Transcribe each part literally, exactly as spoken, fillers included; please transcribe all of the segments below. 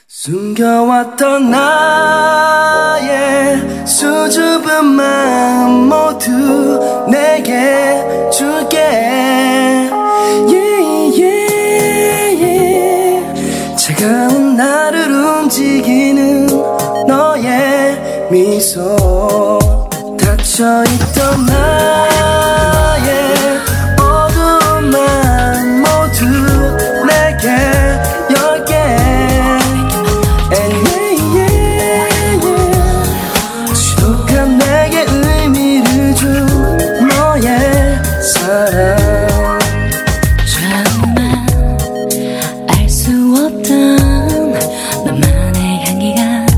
숨겨왔던 나의 수줍은 마음 모두 내게 줄게. yeah, yeah, yeah. 차가운 나를 움직이는 너의 미소, 닫혀있던 나의 어두운 마음 모두 내게 열게. 정말 알 수 없던 너만의 향기가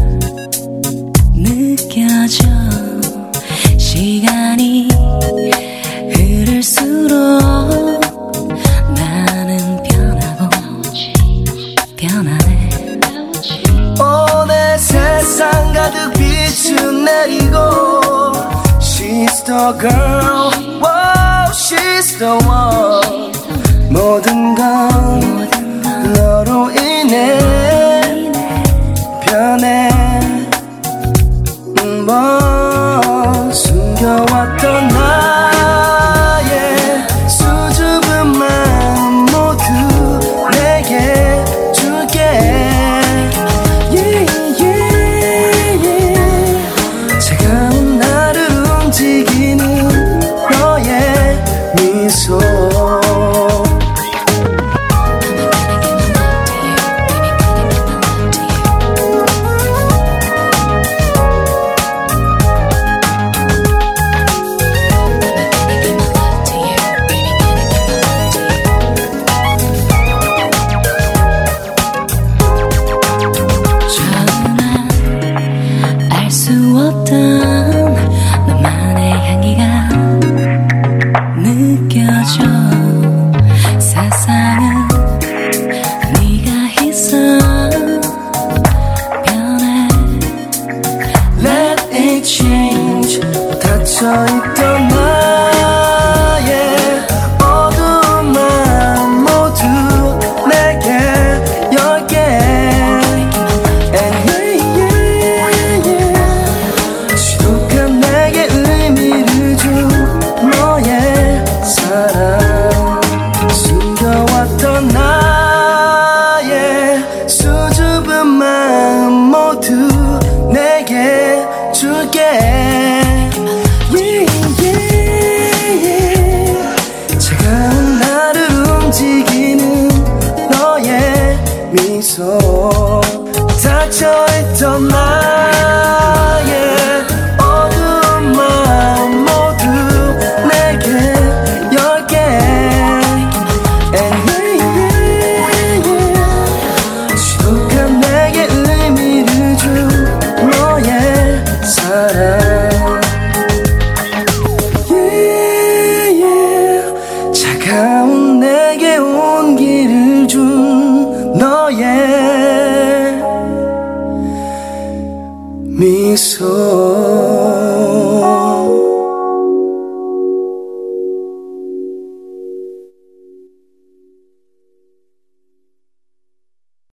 느껴져. 시간이 흐를수록 나는 변하고 변하네. 오늘 세상 가득 빛을 내리고 She's the girl, wow, she's the one. 모든 건 너로 인해 변해. 음, 뭐 숨겨왔던 나의 수줍은 마음 모두 내게 줄게. yeah, yeah, yeah. 차가운 나를 움직이는 너의 미소, 너만의 향기가 느껴져. 세상은 네가 있어 변해. Let it change. 닫혀있던 나의 어두운 마음 모두 내게 열게. And yeah, yeah, yeah. 지독한 내게 의미를 준 너의 사랑, 숨겨왔던 나의 수줍은 마음 모두 내게 줄게. yeah, yeah, yeah. 차가운 나를 움직이는 너의 미소, 닫혀있던 나의 어두운 마음 모두 내게 열게. And yeah, yeah, yeah. 지독한 내게 의미를 준 너의 사랑. yeah, yeah. 차가운 내게 온기를 준 너의 미소.